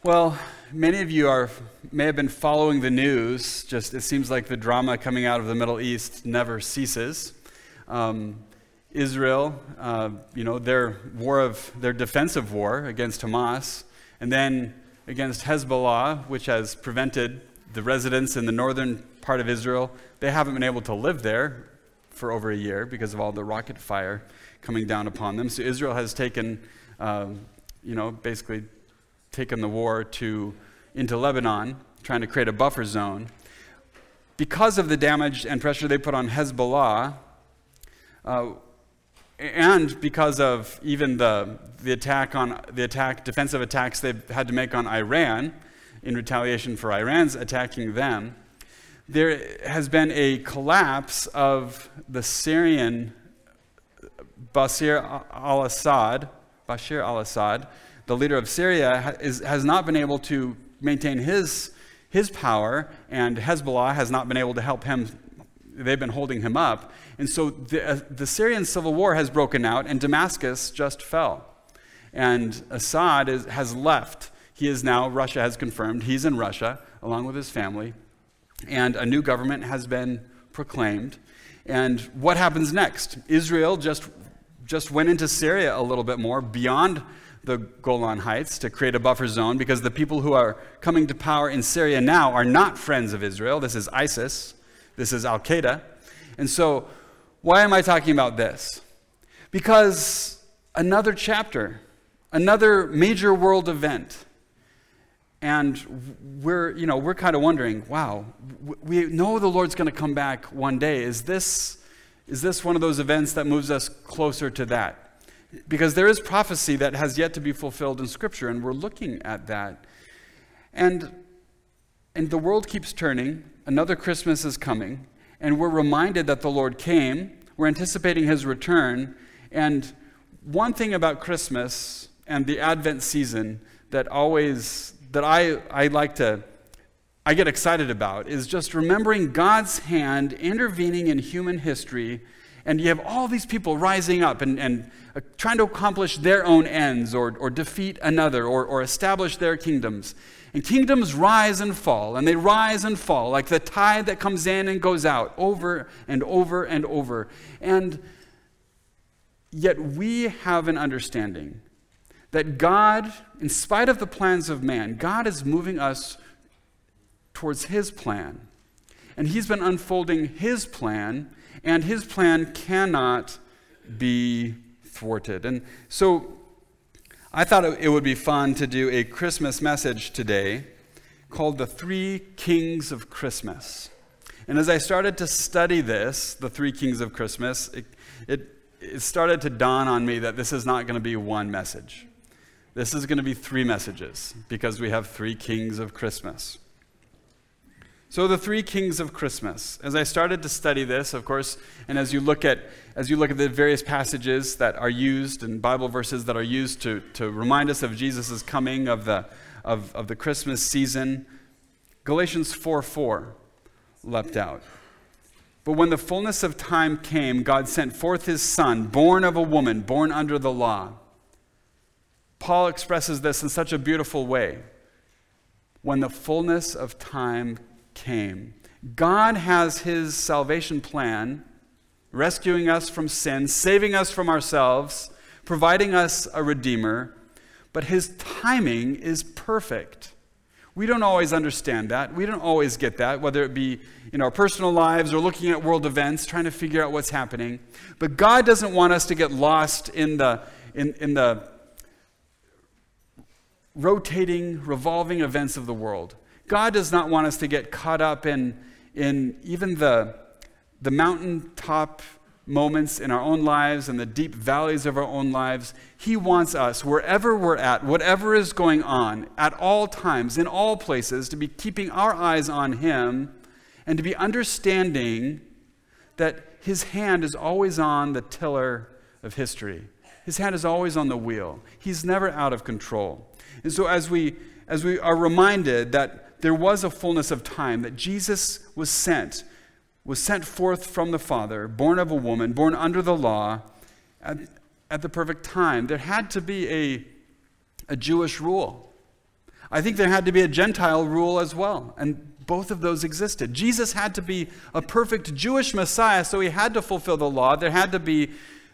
Well, many of you may have been following the news. It seems like the drama coming out of the Middle East never ceases. Israel, their defensive war against Hamas, and then against Hezbollah, which has prevented the residents in the northern part of Israel. They haven't been able to live there for over a year because of all the rocket fire coming down upon them. So Israel has taken, basically taken the war into Lebanon, trying to create a buffer zone. Because of the damage and pressure they put on Hezbollah, and because of even the defensive attacks they've had to make on Iran in retaliation for Iran's attacking them, there has been a collapse of the Syrian Bashar al-Assad, the leader of Syria, has not been able to maintain his power, and Hezbollah has not been able to help him. They've been holding him up. And so the Syrian civil war has broken out, and Damascus just fell. And Assad has left. He is now, Russia has confirmed, he's in Russia, along with his family. And a new government has been proclaimed. And what happens next? Israel just went into Syria a little bit more, beyond the Golan Heights, to create a buffer zone, because the people who are coming to power in Syria now are not friends of Israel. This is ISIS. This is Al-Qaeda. And so, why am I talking about this? Because another chapter, another major world event, and we're kind of wondering, wow, we know the Lord's going to come back one day. Is this one of those events that moves us closer to that? Because there is prophecy that has yet to be fulfilled in Scripture, and we're looking at that. And the world keeps turning. Another Christmas is coming, and we're reminded that the Lord came. We're anticipating his return. And one thing about Christmas and the Advent season that I get excited about is just remembering God's hand intervening in human history. And you have all these people rising up and trying to accomplish their own ends or defeat another or establish their kingdoms. And kingdoms rise and fall, and they rise and fall like the tide that comes in and goes out over and over and over. And yet we have an understanding that God, in spite of the plans of man, God is moving us towards his plan. And he's been unfolding his plan, and his plan cannot be thwarted. And so I thought it would be fun to do a Christmas message today called The Three Kings of Christmas. And as I started to study this, The Three Kings of Christmas, it started to dawn on me that this is not going to be one message. This is going to be three messages, because we have three kings of Christmas. So the three kings of Christmas. As I started to study this, of course, and as you look at the various passages that are used and Bible verses that are used to remind us of Jesus' coming, of the Christmas season, Galatians 4:4 leapt out. But when the fullness of time came, God sent forth his Son, born of a woman, born under the law. Paul expresses this in such a beautiful way. When the fullness of time came. God has his salvation plan, rescuing us from sin, saving us from ourselves, providing us a Redeemer, but his timing is perfect. We don't always understand that. We don't always get that, whether it be in our personal lives or looking at world events, trying to figure out what's happening. But God doesn't want us to get lost in the rotating, revolving events of the world. God does not want us to get caught up in even the mountaintop moments in our own lives and the deep valleys of our own lives. He wants us, wherever we're at, whatever is going on, at all times, in all places, to be keeping our eyes on him and to be understanding that his hand is always on the tiller of history. His hand is always on the wheel. He's never out of control. And so as we are reminded that there was a fullness of time, that Jesus was sent forth from the Father, born of a woman, born under the law, at the perfect time. There had to be a Jewish rule. I think there had to be a Gentile rule as well, and both of those existed. Jesus had to be a perfect Jewish Messiah, so he had to fulfill the law. There had to be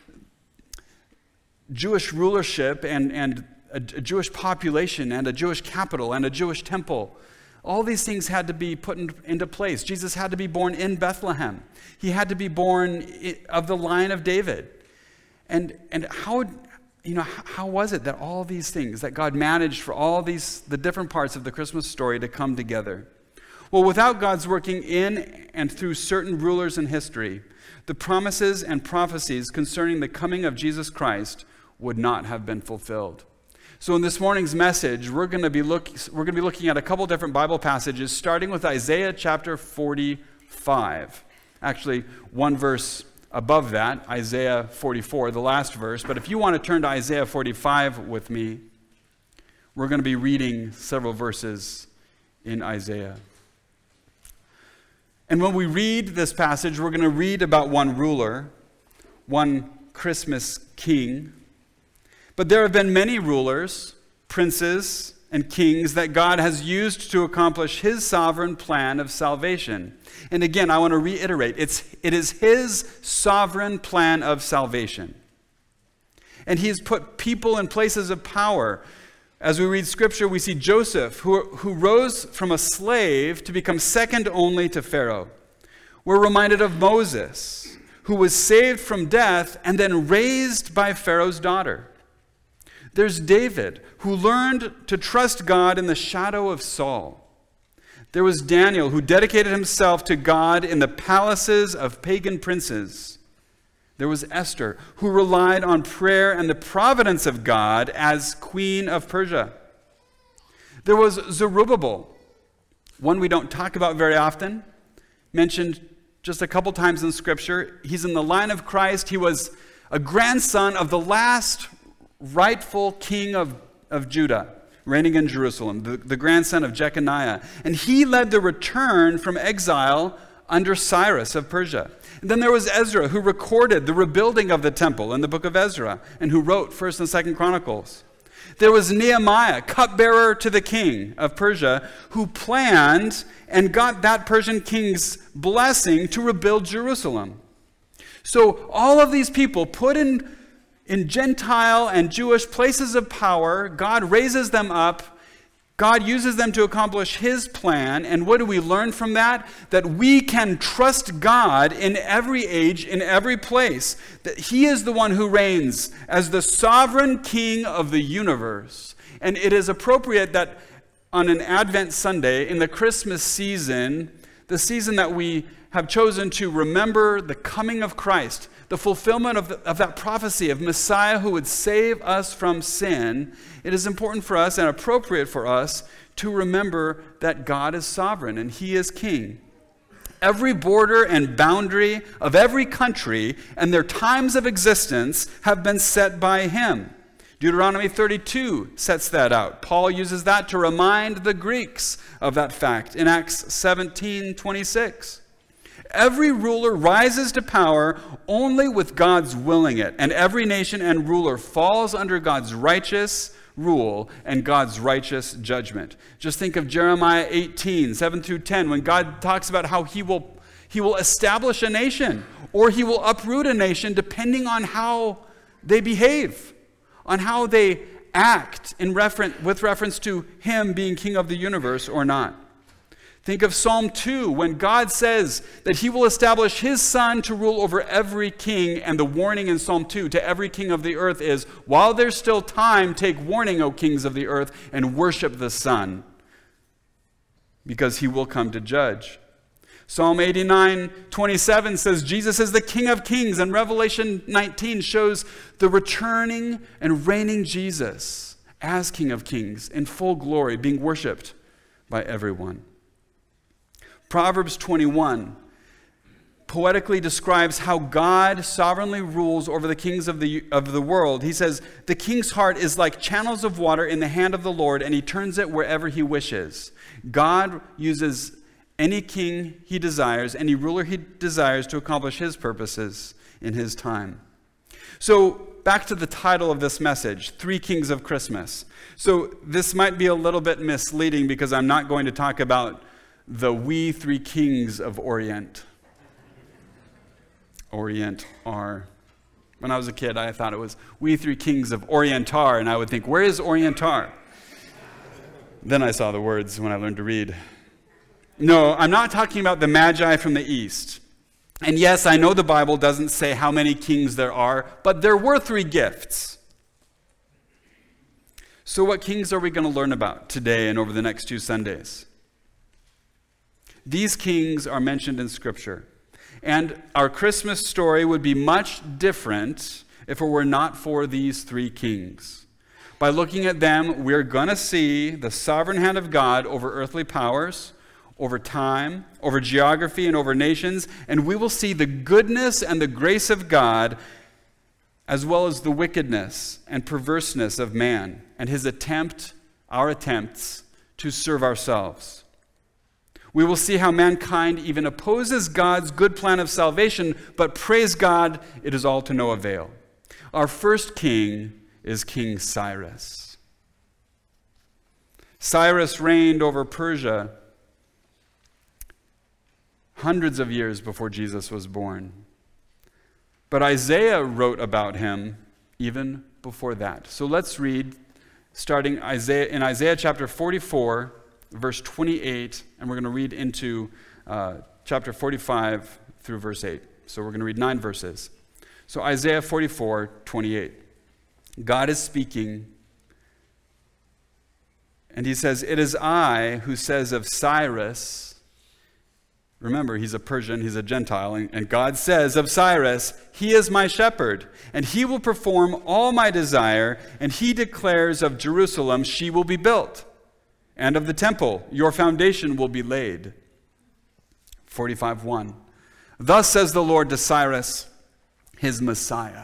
Jewish rulership and a Jewish population and a Jewish capital and a Jewish temple. All these things had to be put into place. Jesus had to be born in Bethlehem. He had to be born of the line of David. And how was it that all these things, that God managed for all the different parts of the Christmas story to come together? Well, without God's working in and through certain rulers in history, the promises and prophecies concerning the coming of Jesus Christ would not have been fulfilled. So in this morning's message, we're going to be looking at a couple different Bible passages, starting with Isaiah chapter 45. Actually, one verse above that, Isaiah 44, the last verse. But if you want to turn to Isaiah 45 with me, we're going to be reading several verses in Isaiah. And when we read this passage, we're going to read about one ruler, one Christmas king. But there have been many rulers, princes, and kings that God has used to accomplish his sovereign plan of salvation. And again, I want to reiterate, it is his sovereign plan of salvation. And he's put people in places of power. As we read Scripture, we see Joseph, who rose from a slave to become second only to Pharaoh. We're reminded of Moses, who was saved from death and then raised by Pharaoh's daughter. There's David, who learned to trust God in the shadow of Saul. There was Daniel, who dedicated himself to God in the palaces of pagan princes. There was Esther, who relied on prayer and the providence of God as queen of Persia. There was Zerubbabel, one we don't talk about very often, mentioned just a couple times in Scripture. He's in the line of Christ. He was a grandson of the last rightful king of Judah, reigning in Jerusalem, the grandson of Jeconiah. And he led the return from exile under Cyrus of Persia. And then there was Ezra, who recorded the rebuilding of the temple in the book of Ezra, and who wrote 1st and 2nd Chronicles. There was Nehemiah, cupbearer to the king of Persia, who planned and got that Persian king's blessing to rebuild Jerusalem. So all of these people put in Gentile and Jewish places of power, God raises them up. God uses them to accomplish his plan. And what do we learn from that? That we can trust God in every age, in every place. That he is the one who reigns as the sovereign king of the universe. And it is appropriate that on an Advent Sunday, in the Christmas season, the season that we have chosen to remember the coming of Christ, the fulfillment of that prophecy of Messiah who would save us from sin, it is important for us and appropriate for us to remember that God is sovereign and he is king. Every border and boundary of every country and their times of existence have been set by him. Deuteronomy 32 sets that out. Paul uses that to remind the Greeks of that fact in Acts 17:26. Every ruler rises to power only with God's willing it, and every nation and ruler falls under God's righteous rule and God's righteous judgment. Just think of Jeremiah 18:7-10, when God talks about how he will establish a nation, or he will uproot a nation depending on how they behave, on how they act with reference to him being king of the universe or not. Think of Psalm 2, when God says that he will establish his son to rule over every king, and the warning in Psalm 2 to every king of the earth is, while there's still time, take warning, O kings of the earth, and worship the Son, because he will come to judge. Psalm 89:27 says Jesus is the King of Kings, and Revelation 19 shows the returning and reigning Jesus as King of Kings in full glory, being worshiped by everyone. Proverbs 21 poetically describes how God sovereignly rules over the kings of the world. He says, the king's heart is like channels of water in the hand of the Lord, and he turns it wherever he wishes. God uses any king he desires, any ruler he desires, to accomplish his purposes in his time. So back to the title of this message, Three Kings of Christmas. So this might be a little bit misleading because I'm not going to talk about the we three kings of Orient. Orient are. When I was a kid, I thought it was we three kings of Orientar, and I would think, where is Orientar? Then I saw the words when I learned to read. No, I'm not talking about the Magi from the East. And yes, I know the Bible doesn't say how many kings there are, but there were three gifts. So what kings are we going to learn about today and over the next 2 Sundays? These kings are mentioned in Scripture. And our Christmas story would be much different if it were not for these three kings. By looking at them, we're going to see the sovereign hand of God over earthly powers, over time, over geography, and over nations, and we will see the goodness and the grace of God as well as the wickedness and perverseness of man and our attempts to serve ourselves. We will see how mankind even opposes God's good plan of salvation, but praise God, it is all to no avail. Our first king is King Cyrus. Cyrus reigned over Persia hundreds of years before Jesus was born. But Isaiah wrote about him even before that. So let's read, starting in Isaiah chapter 44, verse 28, and we're going to read into chapter 45 through verse 8. So we're going to read 9 verses. So Isaiah 44, 28. God is speaking, and he says, "It is I who says of Cyrus," remember, he's a Persian, he's a Gentile, and God says of Cyrus, "He is my shepherd, and he will perform all my desire, and he declares of Jerusalem, she will be built, and of the temple, your foundation will be laid." 45:1. "Thus says the Lord to Cyrus, his Messiah,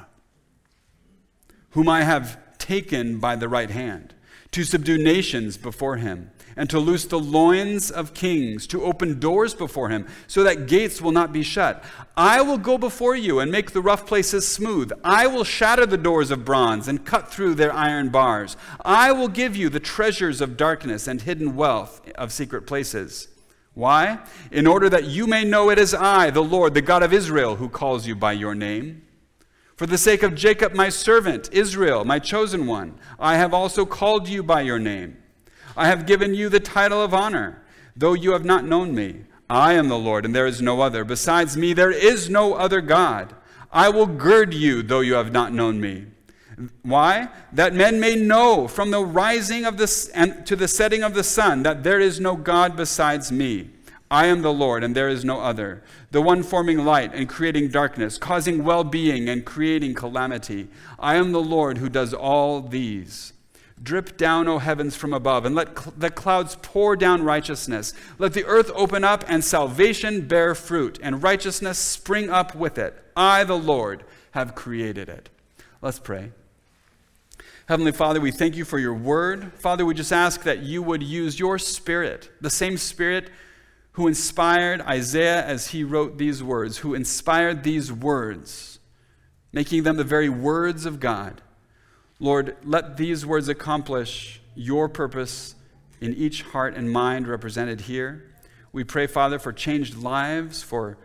whom I have taken by the right hand, to subdue nations before him, and to loose the loins of kings, to open doors before him, so that gates will not be shut. I will go before you and make the rough places smooth. I will shatter the doors of bronze and cut through their iron bars. I will give you the treasures of darkness and hidden wealth of secret places. Why? In order that you may know it is I, the Lord, the God of Israel, who calls you by your name. For the sake of Jacob, my servant, Israel, my chosen one, I have also called you by your name. I have given you the title of honor, though you have not known me. I am the Lord, and there is no other. Besides me, there is no other God. I will gird you, though you have not known me. Why? That men may know from the rising of to the setting of the sun that there is no God besides me. I am the Lord, and there is no other, the one forming light and creating darkness, causing well-being and creating calamity. I am the Lord who does all these. Drip down, O heavens, from above, and let the clouds pour down righteousness. Let the earth open up and salvation bear fruit, and righteousness spring up with it. I, the Lord, have created it." Let's pray. Heavenly Father, we thank you for your word. Father, we just ask that you would use your Spirit, the same Spirit who inspired Isaiah as he wrote these words, who inspired these words, making them the very words of God. Lord, let these words accomplish your purpose in each heart and mind represented here. We pray, Father, for changed lives, for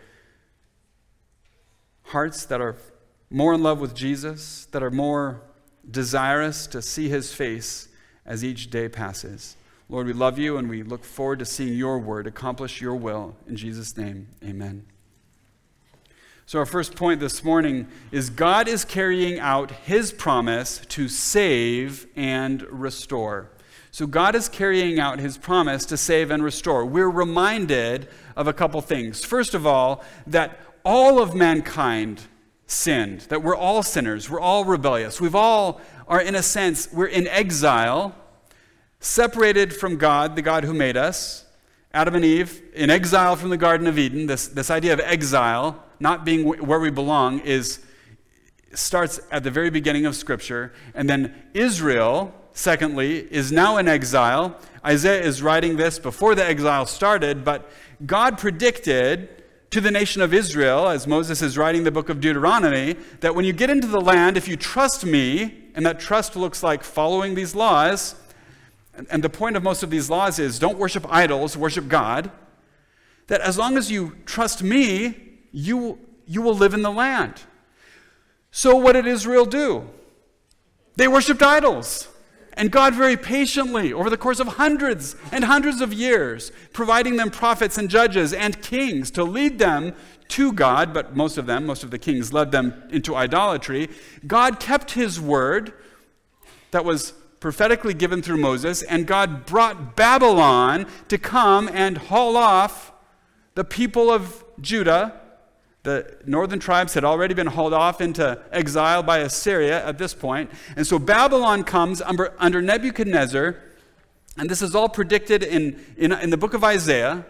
hearts that are more in love with Jesus, that are more desirous to see his face as each day passes. Lord, we love you, and we look forward to seeing your word accomplish your will. In Jesus' name, amen. So our first point this morning is God is carrying out his promise to save and restore. So God is carrying out his promise to save and restore. We're reminded of a couple things. First of all, that all of mankind sinned, that we're all sinners, we're all rebellious. We've all are, in a sense, we're in exile, separated from God, the God who made us. Adam and Eve, in exile from the Garden of Eden. This idea of exile, not being where we belong, starts at the very beginning of Scripture. And then Israel, secondly, is now in exile. Isaiah is writing this before the exile started, but God predicted to the nation of Israel, as Moses is writing the book of Deuteronomy, that when you get into the land, if you trust me, and that trust looks like following these laws, and the point of most of these laws is don't worship idols, worship God, that as long as you trust me, you will live in the land. So what did Israel do? They worshiped idols. And God very patiently, over the course of hundreds and hundreds of years, providing them prophets and judges and kings to lead them to God, but most of the kings led them into idolatry. God kept his word that was prophetically given through Moses, and God brought Babylon to come and haul off the people of Judah. The northern tribes had already been hauled off into exile by Assyria at this point. And so Babylon comes under Nebuchadnezzar, and this is all predicted in the book of Isaiah,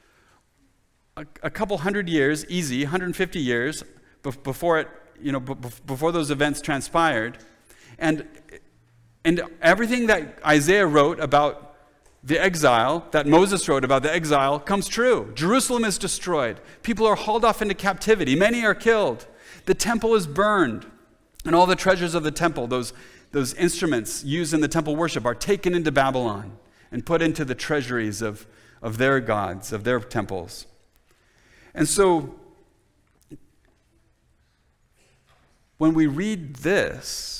a couple hundred years, easy, 150 years before those events transpired. And everything that Isaiah wrote about the exile, that Moses wrote about the exile, comes true. Jerusalem is destroyed. People are hauled off into captivity. Many are killed. The temple is burned. And all the treasures of the temple, those instruments used in the temple worship, are taken into Babylon and put into the treasuries of their gods, of their temples. And so, when we read this,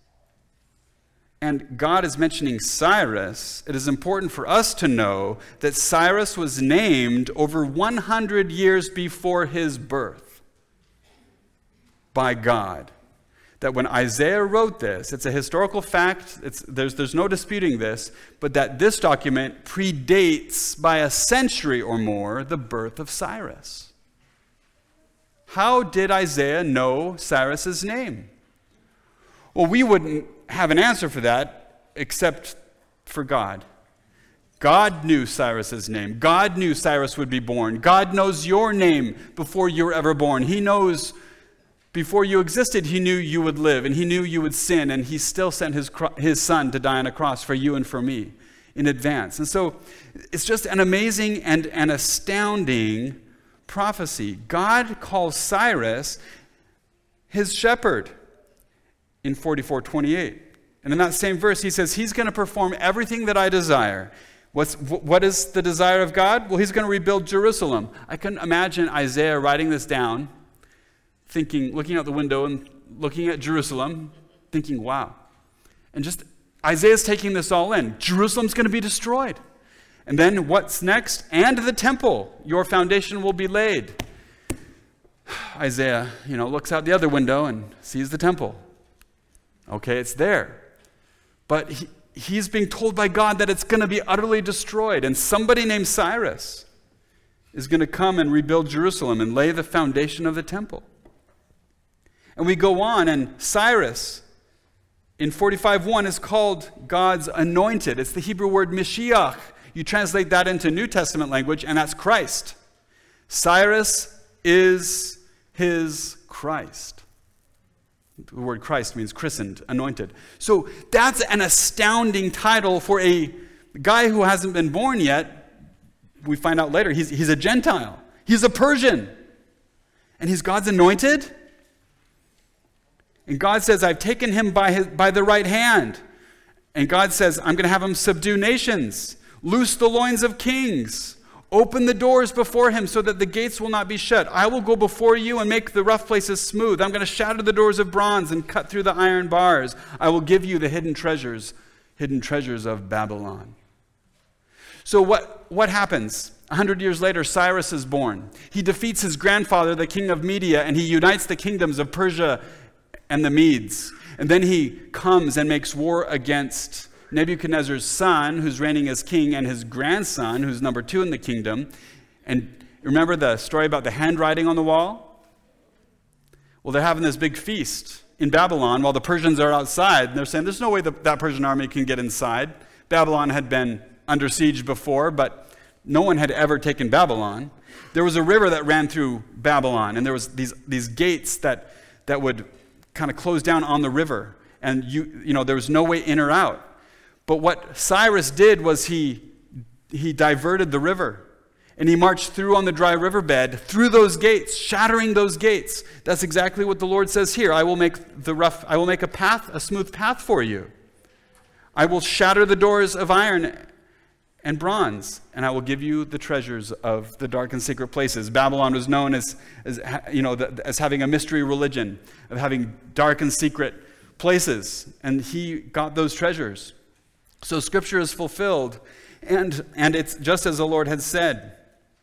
and God is mentioning Cyrus, it is important for us to know that Cyrus was named over 100 years before his birth by God. That when Isaiah wrote this, it's a historical fact, there's no disputing this, but that this document predates by a century or more the birth of Cyrus. How did Isaiah know Cyrus's name? Well, we wouldn't have an answer for that except for God. God knew Cyrus's name. God knew Cyrus would be born. God knows your name before you were ever born. He knows before you existed, he knew you would live, and he knew you would sin, and he still sent his son to die on a cross for you and for me in advance. And so it's just an amazing and an astounding prophecy. God calls Cyrus his shepherd in 44:28. And in that same verse, he says, he's going to perform everything that I desire. What is the desire of God? Well, he's going to rebuild Jerusalem. I can imagine Isaiah writing this down, thinking, looking out the window and looking at Jerusalem, thinking, wow. And just Isaiah's taking this all in. Jerusalem's going to be destroyed. And then what's next? And the temple, your foundation will be laid. Isaiah, looks out the other window and sees the temple. Okay, it's there. But he's being told by God that it's going to be utterly destroyed. And somebody named Cyrus is going to come and rebuild Jerusalem and lay the foundation of the temple. And we go on, and Cyrus in 45:1 is called God's anointed. It's the Hebrew word Mashiach. You translate that into New Testament language, and that's Christ. Cyrus is his Christ. The word Christ means christened, anointed. So that's an astounding title for a guy who hasn't been born yet. We find out later he's a Gentile. He's a Persian. And he's God's anointed. And God says, I've taken him by the right hand. And God says, I'm going to have him subdue nations, loose the loins of kings, open the doors before him so that the gates will not be shut. I will go before you and make the rough places smooth. I'm going to shatter the doors of bronze and cut through the iron bars. I will give you the hidden treasures of Babylon. So what happens? 100 years later, Cyrus is born. He defeats his grandfather, the king of Media, and he unites the kingdoms of Persia and the Medes. And then he comes and makes war against Nebuchadnezzar's son, who's reigning as king, and his grandson, who's number 2 in the kingdom. And remember the story about the handwriting on the wall? Well, they're having this big feast in Babylon while the Persians are outside. And they're saying, there's no way that Persian army can get inside. Babylon had been under siege before, but no one had ever taken Babylon. There was a river that ran through Babylon, and there was these gates that would kind of close down on the river. And there was no way in or out. But what Cyrus did was he diverted the river, And he marched through on the dry riverbed, through those gates, shattering those gates. That's exactly what the Lord says here. I will make a path, a smooth path for you. I will shatter the doors of iron and bronze, and I will give you the treasures of the dark and secret places. Babylon was known as having a mystery religion, of having dark and secret places, and he got those treasures. So Scripture is fulfilled, and it's just as the Lord had said.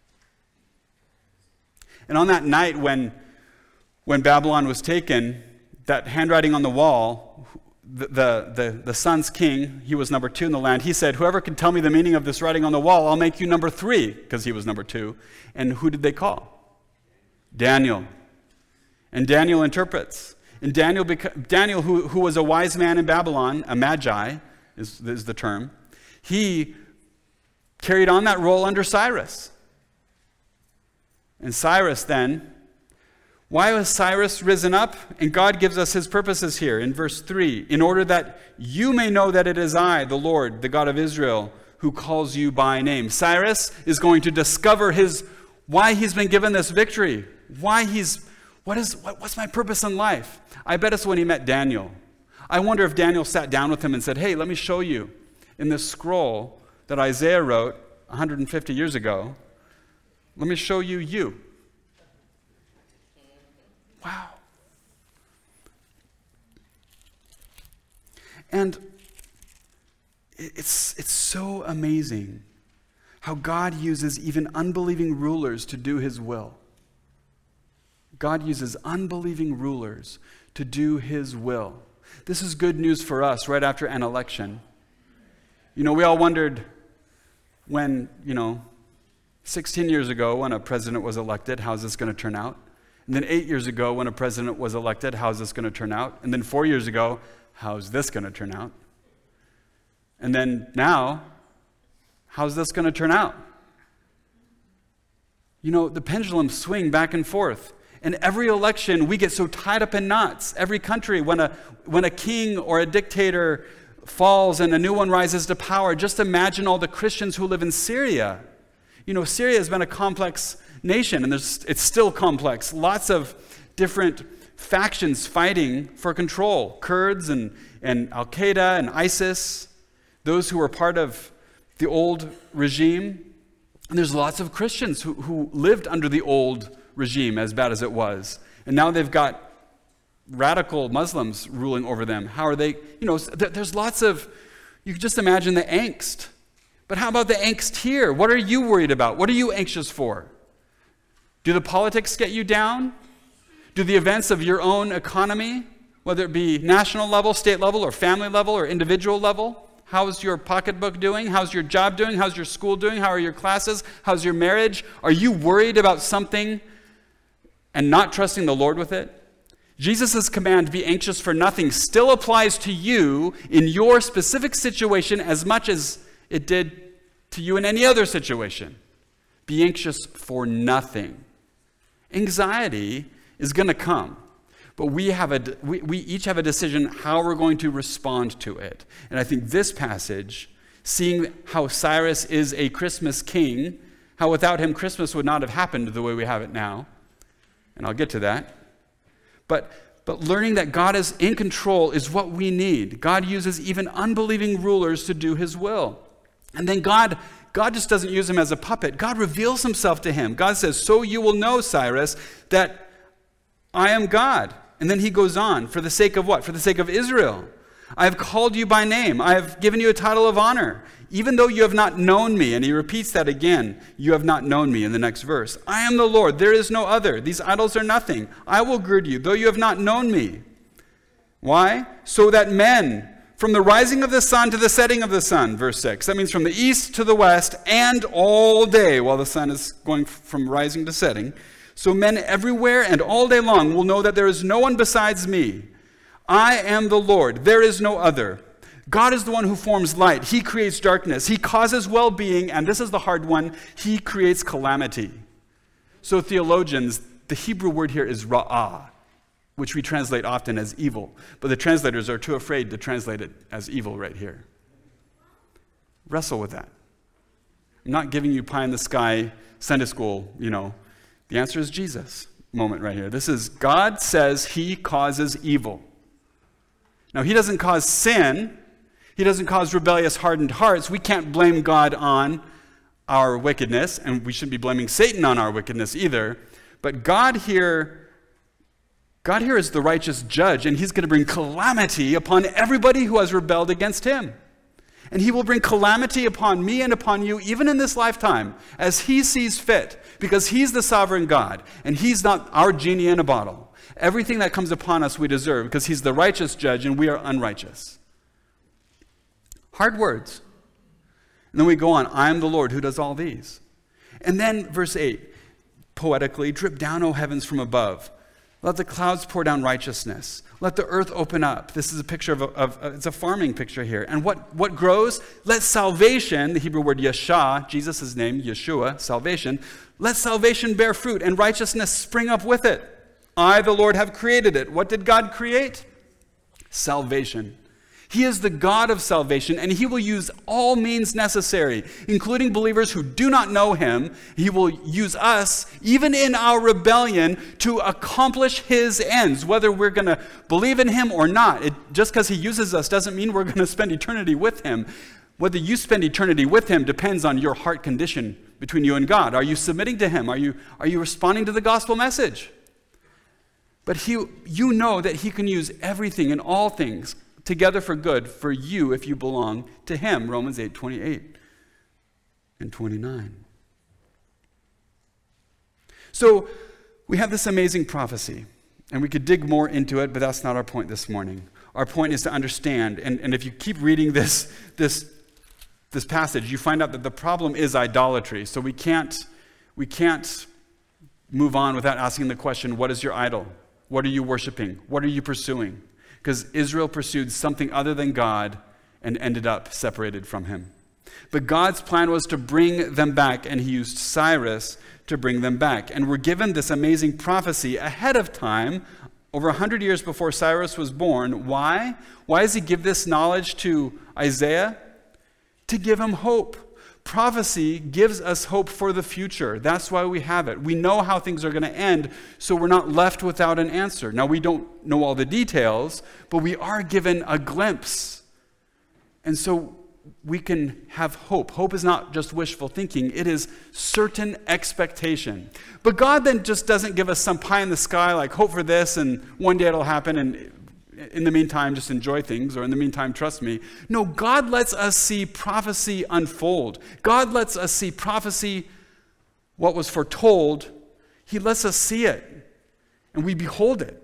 And on that night when Babylon was taken, that handwriting on the wall, the son's king, he was number 2 in the land, he said, whoever can tell me the meaning of this writing on the wall, I'll make you number 3, because he was number 2. And who did they call? Daniel. And Daniel interprets. And Daniel, who was a wise man in Babylon, a magi is the term, he carried on that role under Cyrus. And Cyrus then, why was Cyrus risen up? And God gives us his purposes here in verse 3, in order that you may know that it is I, the Lord, the God of Israel, who calls you by name. Cyrus is going to discover why he's been given this victory, what's my purpose in life? I bet it's when he met Daniel. I wonder if Daniel sat down with him and said, hey, let me show you in this scroll that Isaiah wrote 150 years ago. Let me show you. Wow. And it's so amazing how God uses even unbelieving rulers to do his will. God uses unbelieving rulers to do his will. This is good news for us right after an election. We all wondered when, 16 years ago when a president was elected, how's this going to turn out? And then 8 years ago when a president was elected, how's this going to turn out? And then 4 years ago, how's this going to turn out? And then now, how's this going to turn out? The pendulums swing back and forth. And every election, we get so tied up in knots. Every country, when a king or a dictator falls and a new one rises to power, just imagine all the Christians who live in Syria. Syria has been a complex nation, and it's still complex. Lots of different factions fighting for control. Kurds and Al-Qaeda and ISIS, those who were part of the old regime. And there's lots of Christians who lived under the old regime, as bad as it was. And now they've got radical Muslims ruling over them. How are they? There's lots of, you can just imagine the angst. But how about the angst here? What are you worried about? What are you anxious for? Do the politics get you down? Do the events of your own economy, whether it be national level, state level, or family level, or individual level? How's your pocketbook doing? How's your job doing? How's your school doing? How are your classes? How's your marriage? Are you worried about something and not trusting the Lord with it? Jesus' command, be anxious for nothing, still applies to you in your specific situation as much as it did to you in any other situation. Be anxious for nothing. Anxiety is going to come, but we each have a decision how we're going to respond to it. And I think this passage, seeing how Cyrus is a Christmas king, how without him Christmas would not have happened the way we have it now, and I'll get to that, but learning that God is in control is what we need. God uses even unbelieving rulers to do his will. And then God just doesn't use him as a puppet. God reveals himself to him. God says, so you will know, Cyrus, that I am God. And then he goes on, for the sake of what? For the sake of Israel. I have called you by name. I have given you a title of honor, even though you have not known me. And he repeats that again. You have not known me in the next verse. I am the Lord. There is no other. These idols are nothing. I will gird you, though you have not known me. Why? So that men, from the rising of the sun to the setting of the sun, verse 6. That means from the east to the west and all day while the sun is going from rising to setting. So men everywhere and all day long will know that there is no one besides me. I am the Lord. There is no other. God is the one who forms light. He creates darkness. He causes well-being, and this is the hard one, he creates calamity. So theologians, the Hebrew word here is ra'ah, which we translate often as evil. But the translators are too afraid to translate it as evil right here. Wrestle with that. I'm not giving you pie-in-the-sky Sunday school, the answer is Jesus moment right here. This is God says he causes evil. Now, he doesn't cause sin. He doesn't cause rebellious, hardened hearts. We can't blame God on our wickedness, and we shouldn't be blaming Satan on our wickedness either. But God here is the righteous judge, and he's going to bring calamity upon everybody who has rebelled against him. And he will bring calamity upon me and upon you, even in this lifetime, as he sees fit, because he's the sovereign God, and he's not our genie in a bottle. Everything that comes upon us we deserve, because he's the righteous judge, and we are unrighteous. Hard words. And then we go on, I am the Lord who does all these. And then verse 8, poetically, drip down, O heavens, from above. Let the clouds pour down righteousness. Let the earth open up. This is a picture it's a farming picture here. And what grows? Let salvation, the Hebrew word yeshua, Jesus' name, Yeshua, salvation. Let salvation bear fruit and righteousness spring up with it. I, the Lord, have created it. What did God create? Salvation. He is the God of salvation, and he will use all means necessary, including believers who do not know him. He will use us, even in our rebellion, to accomplish his ends, whether we're going to believe in him or not. Just because he uses us doesn't mean we're going to spend eternity with him. Whether you spend eternity with him depends on your heart condition between you and God. Are you submitting to him? Are you responding to the gospel message? But you know that he can use everything and all things together for good for you if you belong to him. Romans 8:28 and 29. So we have this amazing prophecy, and we could dig more into it, but that's not our point this morning. Our point is to understand, and if you keep reading this passage, you find out that the problem is idolatry. So we can't move on without asking the question, what is your idol? What are you worshiping? What are you pursuing? Because Israel pursued something other than God and ended up separated from him. But God's plan was to bring them back, and he used Cyrus to bring them back. And we're given this amazing prophecy ahead of time, over 100 years before Cyrus was born. Why? Why does he give this knowledge to Isaiah? To give him hope. Prophecy gives us hope for the future. That's why we have it. We know how things are going to end, so we're not left without an answer. Now, we don't know all the details, but we are given a glimpse. And so we can have hope. Hope is not just wishful thinking. It is certain expectation. But God then just doesn't give us some pie in the sky, like hope for this, and one day it'll happen, and in the meantime, just enjoy things, or in the meantime, trust me. No, God lets us see prophecy unfold. God lets us see prophecy, what was foretold. He lets us see it, and we behold it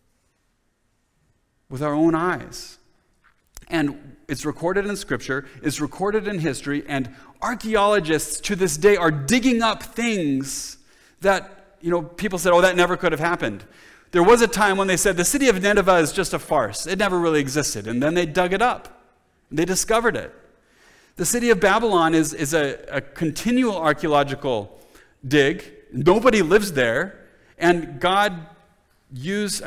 with our own eyes. And it's recorded in Scripture, it's recorded in history, and archaeologists to this day are digging up things that, people said, oh, that never could have happened. There was a time when they said the city of Nineveh is just a farce. It never really existed. And then they dug it up. They discovered it. The city of Babylon is a continual archaeological dig. Nobody lives there. And God used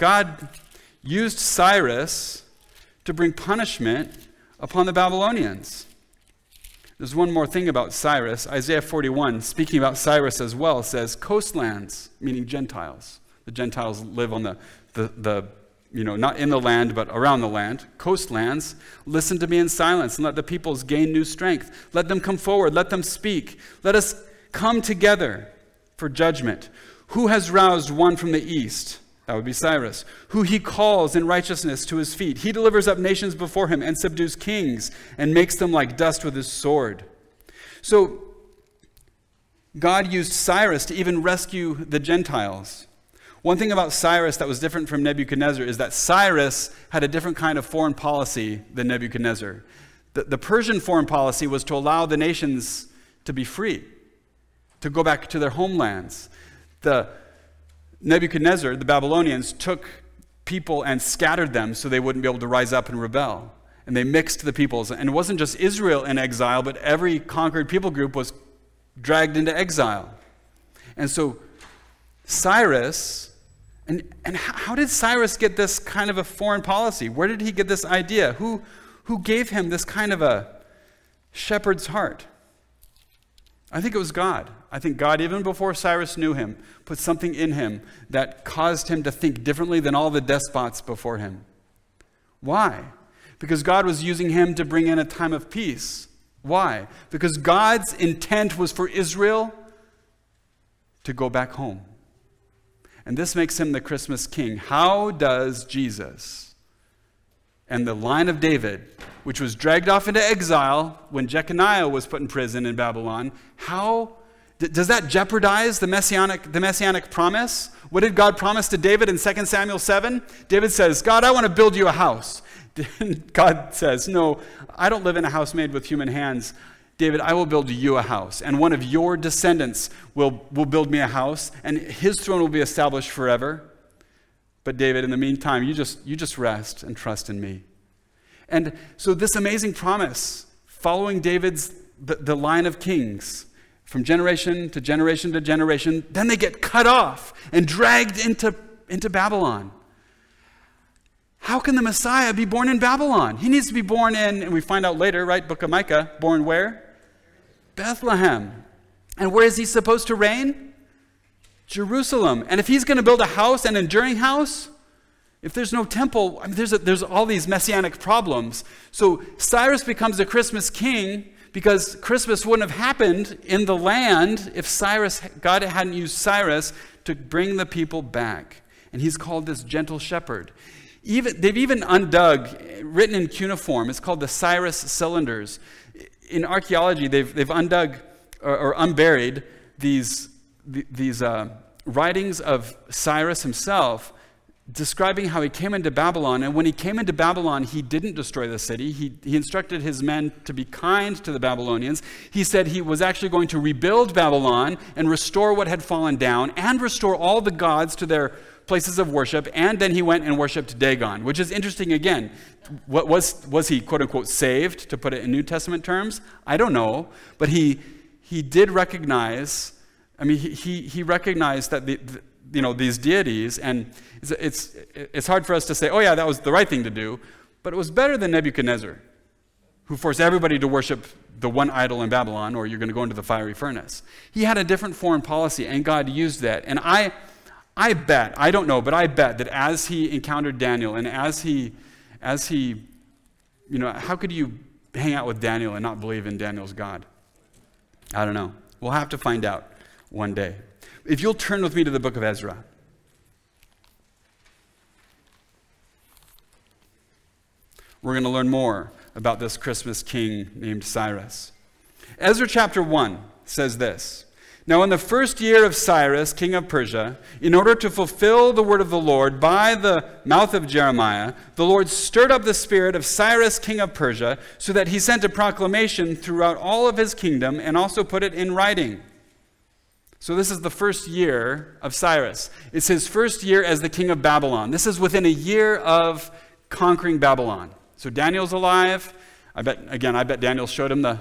Cyrus to bring punishment upon the Babylonians. There's one more thing about Cyrus. Isaiah 41, speaking about Cyrus as well, says coastlands, meaning Gentiles. The Gentiles live on the not in the land, but around the land. Coastlands, listen to me in silence, and let the peoples gain new strength. Let them come forward, let them speak. Let us come together for judgment. Who has roused one from the east? That would be Cyrus. Who he calls in righteousness to his feet. He delivers up nations before him and subdues kings and makes them like dust with his sword. So God used Cyrus to even rescue the Gentiles. One thing about Cyrus that was different from Nebuchadnezzar is that Cyrus had a different kind of foreign policy than Nebuchadnezzar. The Persian foreign policy was to allow the nations to be free, to go back to their homelands. The Nebuchadnezzar, the Babylonians, took people and scattered them so they wouldn't be able to rise up and rebel. And they mixed the peoples. And it wasn't just Israel in exile, but every conquered people group was dragged into exile. And so Cyrus... And how did Cyrus get this kind of a foreign policy? Where did he get this idea? Who gave him this kind of a shepherd's heart? I think it was God. I think God, even before Cyrus knew him, put something in him that caused him to think differently than all the despots before him. Why? Because God was using him to bring in a time of peace. Why? Because God's intent was for Israel to go back home. And this makes him the Christmas king. How does Jesus and the line of David, which was dragged off into exile when Jeconiah was put in prison in Babylon, how does that jeopardize the messianic promise? What did God promise to David in 2 Samuel 7? David says, God, I want to build you a house. God says, no, I don't live in a house made with human hands. David, I will build you a house, and one of your descendants will build me a house, and his throne will be established forever. But David, in the meantime, you just rest and trust in me. And so this amazing promise, following David's, the line of kings, from generation to generation to generation, then they get cut off and dragged into Babylon. How can the Messiah be born in Babylon? He needs to be born in, and we find out later, right, Book of Micah, born where? Bethlehem. And where is he supposed to reign? Jerusalem. And if he's going to build a house, an enduring house, if there's no temple, I mean, there's all these messianic problems. So Cyrus becomes a Christmas king because Christmas wouldn't have happened in the land if God hadn't used Cyrus to bring the people back. And he's called this gentle shepherd. They've even undug, written in cuneiform, it's called the Cyrus cylinders. In archaeology, they've undug or unburied these writings of Cyrus himself, describing how he came into Babylon. And when he came into Babylon, he didn't destroy the city. He instructed his men to be kind to the Babylonians. He said he was actually going to rebuild Babylon and restore what had fallen down and restore all the gods to their places of worship. And then he went and worshipped Dagon, which is interesting again. What was he, quote unquote, saved, to put it in New Testament terms? I don't know. But he did recognize, he recognized that these deities, and it's hard for us to say, oh yeah, that was the right thing to do, but it was better than Nebuchadnezzar, who forced everybody to worship the one idol in Babylon, or you're going to go into the fiery furnace. He had a different foreign policy, and God used that. And I bet, I don't know, but I bet that as he encountered Daniel, and as he, how could you hang out with Daniel and not believe in Daniel's God? I don't know. We'll have to find out one day. If you'll turn with me to the book of Ezra. We're going to learn more about this Christmas king named Cyrus. Ezra chapter 1 says this. Now in the first year of Cyrus, king of Persia, in order to fulfill the word of the Lord by the mouth of Jeremiah, the Lord stirred up the spirit of Cyrus, king of Persia, so that he sent a proclamation throughout all of his kingdom and also put it in writing. So this is the first year of Cyrus. It's his first year as the king of Babylon. This is within a year of conquering Babylon. So Daniel's alive. I bet Daniel showed him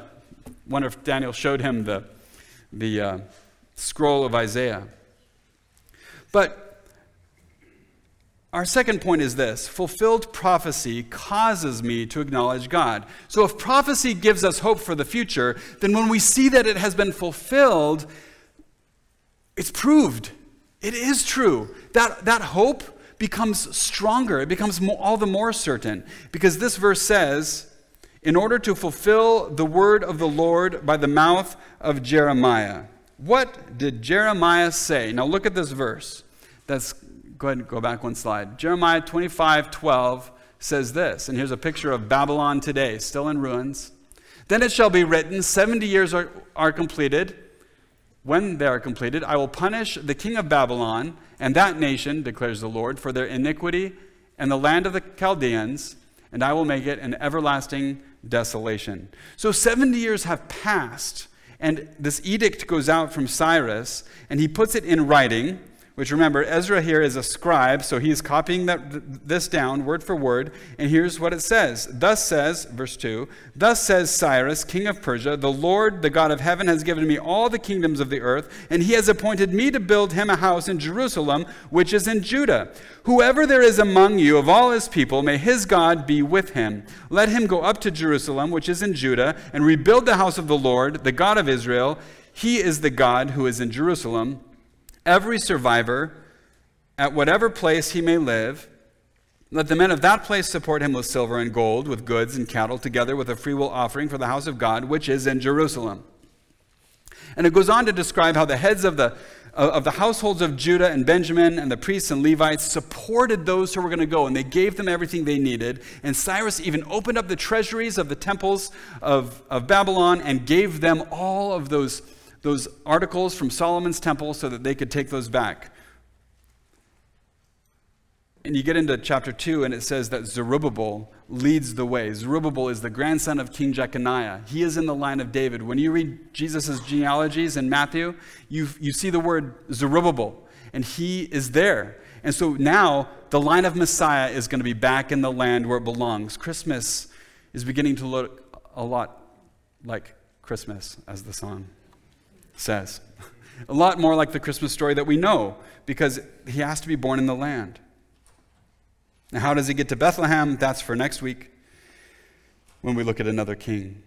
the scroll of Isaiah. But our second point is this: fulfilled prophecy causes me to acknowledge God. So if prophecy gives us hope for the future, then when we see that it has been fulfilled, it's proved. It is true. That hope becomes stronger. It becomes all the more certain. Because this verse says, in order to fulfill the word of the Lord by the mouth of Jeremiah. What did Jeremiah say? Now look at this verse. Go ahead and go back one slide. Jeremiah 25:12 says this, and here's a picture of Babylon today, still in ruins. Then it shall be written, 70 years are completed. When they are completed, I will punish the king of Babylon and that nation, declares the Lord, for their iniquity and the land of the Chaldeans, and I will make it an everlasting desolation. So 70 years have passed, and this edict goes out from Cyrus, and he puts it in writing, which, remember, Ezra here is a scribe, so he's copying this down word for word, and here's what it says. Thus says, verse 2, thus says Cyrus, king of Persia, the Lord, the God of heaven, has given me all the kingdoms of the earth, and he has appointed me to build him a house in Jerusalem, which is in Judah. Whoever there is among you of all his people, may his God be with him. Let him go up to Jerusalem, which is in Judah, and rebuild the house of the Lord, the God of Israel. He is the God who is in Jerusalem. Every survivor, at whatever place he may live, let the men of that place support him with silver and gold, with goods and cattle, together with a freewill offering for the house of God, which is in Jerusalem. And it goes on to describe how the heads of the households of Judah and Benjamin and the priests and Levites supported those who were going to go, and they gave them everything they needed. And Cyrus even opened up the treasuries of the temples of Babylon and gave them all of those articles from Solomon's temple so that they could take those back. And you get into chapter 2, and it says that Zerubbabel leads the way. Zerubbabel is the grandson of King Jeconiah. He is in the line of David. When you read Jesus' genealogies in Matthew, you see the word Zerubbabel, and he is there. And so now the line of Messiah is going to be back in the land where it belongs. Christmas is beginning to look a lot like Christmas, as the song says. A lot more like the Christmas story that we know, because he has to be born in the land. Now, how does he get to Bethlehem? That's for next week when we look at another king.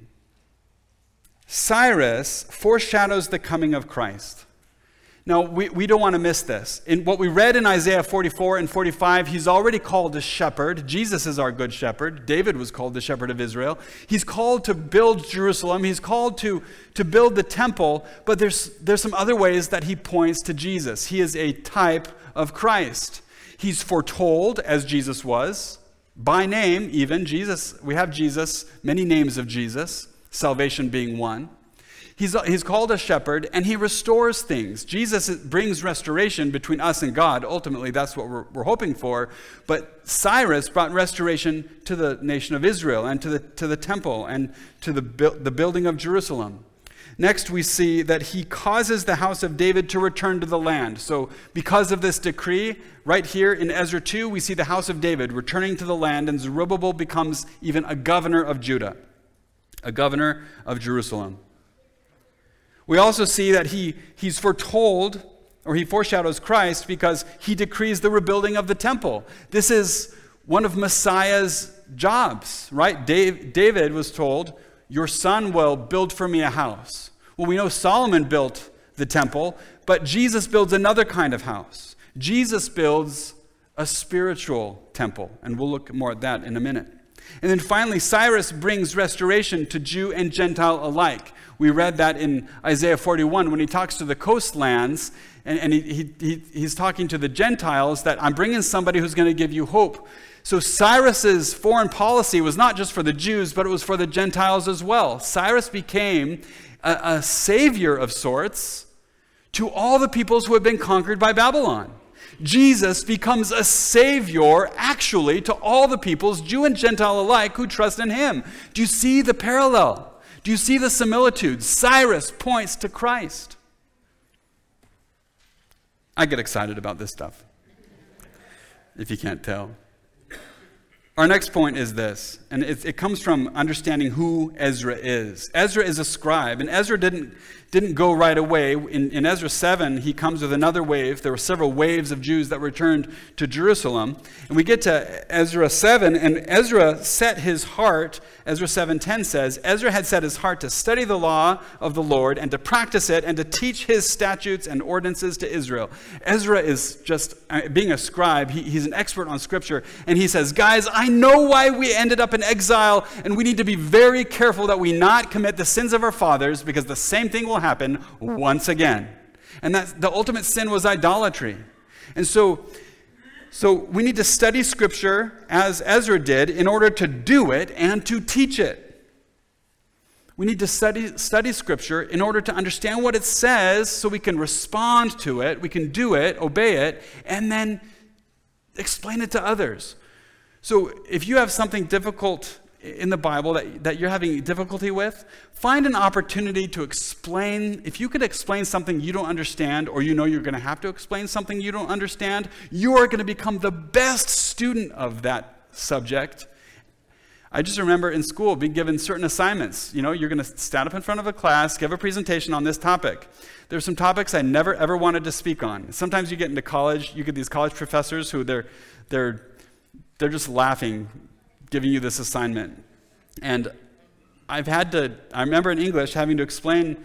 Cyrus foreshadows the coming of Christ. Now, we don't want to miss this. In what we read in Isaiah 44 and 45, he's already called a shepherd. Jesus is our good shepherd. David was called the shepherd of Israel. He's called to build Jerusalem. He's called to build the temple. But there's some other ways that he points to Jesus. He is a type of Christ. He's foretold, as Jesus was, by name even. Jesus, we have Jesus, many names of Jesus, salvation being one. He's called a shepherd, and he restores things. Jesus brings restoration between us and God. Ultimately, that's what we're hoping for. But Cyrus brought restoration to the nation of Israel and to the temple and to the building of Jerusalem. Next, we see that he causes the house of David to return to the land. So because of this decree, right here in Ezra 2, we see the house of David returning to the land, and Zerubbabel becomes even a governor of Judah, a governor of Jerusalem. We also see that he's foretold, or he foreshadows Christ, because he decrees the rebuilding of the temple. This is one of Messiah's jobs, right? David was told, your son will build for me a house. Well, we know Solomon built the temple, but Jesus builds another kind of house. Jesus builds a spiritual temple, and we'll look more at that in a minute. And then finally, Cyrus brings restoration to Jew and Gentile alike. We read that in Isaiah 41 when he talks to the coastlands, and he's talking to the Gentiles that I'm bringing somebody who's going to give you hope. So Cyrus's foreign policy was not just for the Jews, but it was for the Gentiles as well. Cyrus became a savior of sorts to all the peoples who had been conquered by Babylon. Jesus becomes a savior, actually, to all the peoples, Jew and Gentile alike, who trust in him. Do you see the parallel? Do you see the similitude? Cyrus points to Christ. I get excited about this stuff, if you can't tell. Our next point is this, and it comes from understanding who Ezra is. Ezra is a scribe, and Ezra didn't go right away. In Ezra 7, he comes with another wave. There were several waves of Jews that returned to Jerusalem. And we get to Ezra 7, and Ezra set his heart, Ezra 7:10 says, Ezra had set his heart to study the law of the Lord and to practice it and to teach his statutes and ordinances to Israel. Ezra is just, being a scribe, he's an expert on Scripture, and he says, guys, I know why we ended up in exile, and we need to be very careful that we not commit the sins of our fathers, because the same thing will happen once again. And that the ultimate sin was idolatry. And so we need to study Scripture as Ezra did in order to do it and to teach it. We need to study Scripture in order to understand what it says so we can respond to it, we can do it, obey it, and then explain it to others. So if you have something difficult in the Bible that you're having difficulty with, find an opportunity to explain. If you could explain something you don't understand, or you know you're going to have to explain something you don't understand, you are going to become the best student of that subject. I just remember in school being given certain assignments. You know, you're going to stand up in front of a class, give a presentation on this topic. There's some topics I never ever wanted to speak on. Sometimes you get into college, you get these college professors who they're just laughing, giving you this assignment. And I remember in English having to explain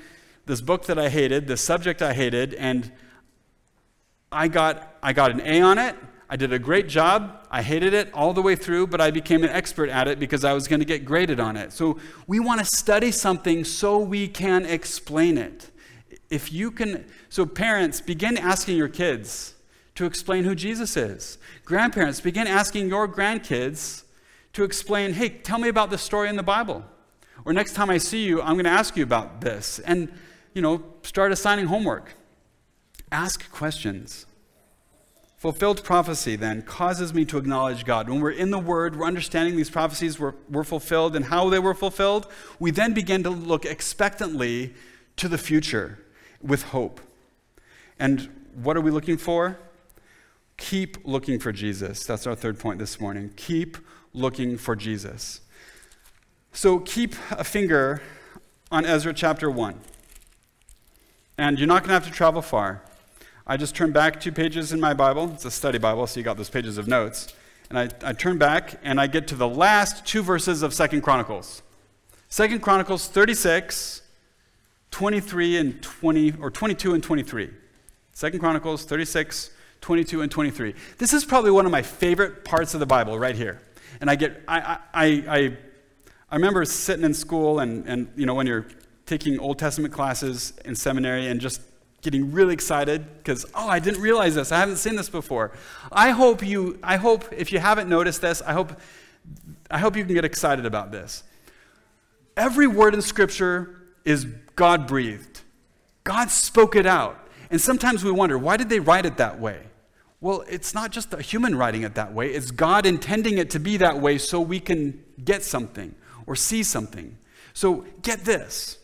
this book that I hated, this subject I hated, and I got an A on it. I did a great job. I hated it all the way through, but I became an expert at it because I was going to get graded on it. So we want to study something so we can explain it. So parents, begin asking your kids to explain who Jesus is. Grandparents, begin asking your grandkids to explain, hey, tell me about this story in the Bible. Or next time I see you, I'm going to ask you about this. And, start assigning homework. Ask questions. Fulfilled prophecy, then, causes me to acknowledge God. When we're in the Word, we're understanding these prophecies were fulfilled and how they were fulfilled. We then begin to look expectantly to the future with hope. And what are we looking for? Keep looking for Jesus. That's our third point this morning. Keep looking for Jesus. So keep a finger on Ezra chapter 1. And you're not going to have to travel far. I just turned back 2 pages in my Bible. It's a study Bible, so you got those pages of notes. And I turn back, and I get to the last 2 verses of 2 Chronicles. 2 Chronicles 36, 23 and 20, or 22 and 23. 2 Chronicles 36, 22 and 23. This is probably one of my favorite parts of the Bible right here. And I remember sitting in school and when you're taking Old Testament classes in seminary and just getting really excited because, I didn't realize this. I haven't seen this before. I hope if you haven't noticed this, I hope you can get excited about this. Every word in Scripture is God-breathed. God spoke it out. And sometimes we wonder, why did they write it that way? Well, it's not just a human writing it that way. It's God intending it to be that way so we can get something or see something. So get this.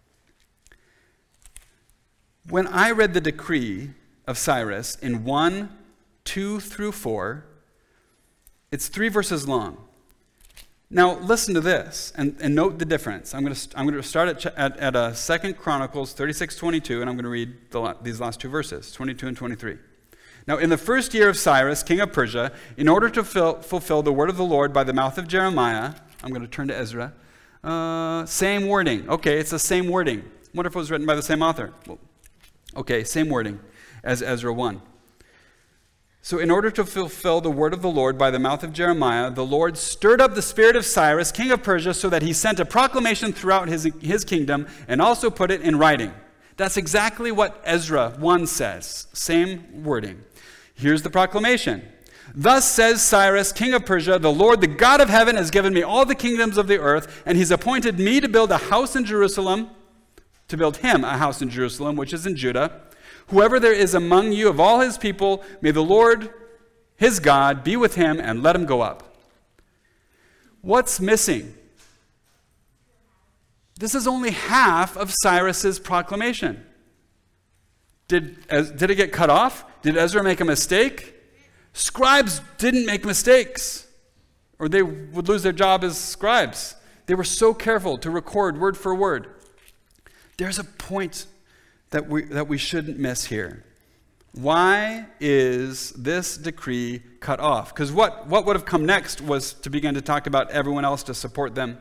When I read the decree of Cyrus in 1, 2 through 4, it's 3 verses long. Now listen to this and note the difference. I'm going to start at 2 Chronicles 36:22, and I'm going to read these last 2 verses, 22 and 23. Now in the first year of Cyrus, king of Persia, in order to fulfill the word of the Lord by the mouth of Jeremiah, I'm going to turn to Ezra. Same wording. Okay, it's the same wording. I wonder if it was written by the same author. Well, okay, same wording as Ezra 1. So in order to fulfill the word of the Lord by the mouth of Jeremiah, the Lord stirred up the spirit of Cyrus, king of Persia, so that he sent a proclamation throughout his kingdom and also put it in writing. That's exactly what Ezra 1 says. Same wording. Here's the proclamation. Thus says Cyrus, king of Persia, the Lord, the God of heaven, has given me all the kingdoms of the earth, and he's appointed me to build a house in Jerusalem, to build him a house in Jerusalem, which is in Judah. Whoever there is among you of all his people, may the Lord, his God, be with him and let him go up. What's missing? This is only half of Cyrus's proclamation. Did it get cut off? Did Ezra make a mistake? Scribes didn't make mistakes, or they would lose their job as scribes. They were so careful to record word for word. There's a point that we shouldn't miss here. Why is this decree cut off? Because what would have come next was to begin to talk about everyone else to support them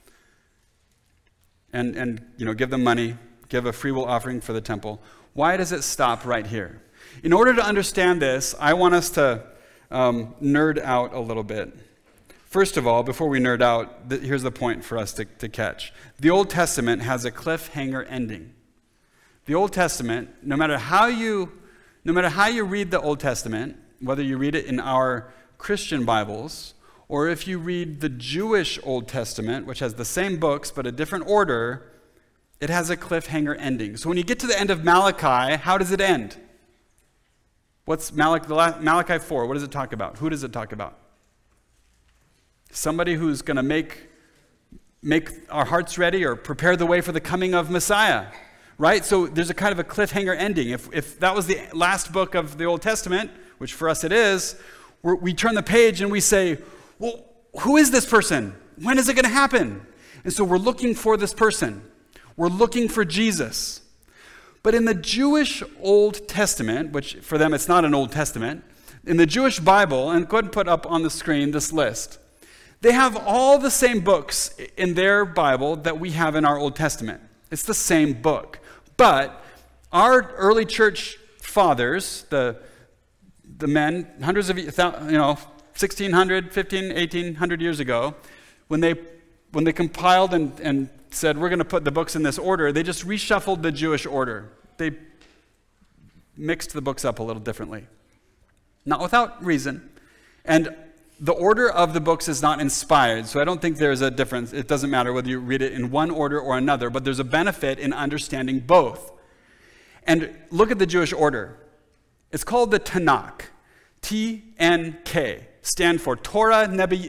and give them money, give a free will offering for the temple. Why does it stop right here? In order to understand this, I want us to nerd out a little bit. First of all, before we nerd out, here's the point for us to catch. The Old Testament has a cliffhanger ending. The Old Testament, no matter how you read the Old Testament, whether you read it in our Christian Bibles, or if you read the Jewish Old Testament, which has the same books but a different order, it has a cliffhanger ending. So when you get to the end of Malachi, how does it end? What's Malachi 4? What does it talk about? Who does it talk about? Somebody who's going to make our hearts ready or prepare the way for the coming of Messiah. Right? So there's a kind of a cliffhanger ending. If that was the last book of the Old Testament, which for us it is, we turn the page and we say, well, who is this person? When is it going to happen? And so we're looking for this person. We're looking for Jesus. But in the Jewish Old Testament, which for them it's not an Old Testament, in the Jewish Bible, and go ahead and put up on the screen this list, they have all the same books in their Bible that we have in our Old Testament. It's the same book. But our early church fathers, the men, hundreds of, 1,600, 1,500 years ago, when they compiled and said, we're going to put the books in this order, they just reshuffled the Jewish order. They mixed the books up a little differently. Not without reason. And the order of the books is not inspired, so I don't think there's a difference. It doesn't matter whether you read it in one order or another, but there's a benefit in understanding both. And look at the Jewish order. It's called the Tanakh. T-N-K. Stand for Torah, Nevi'im,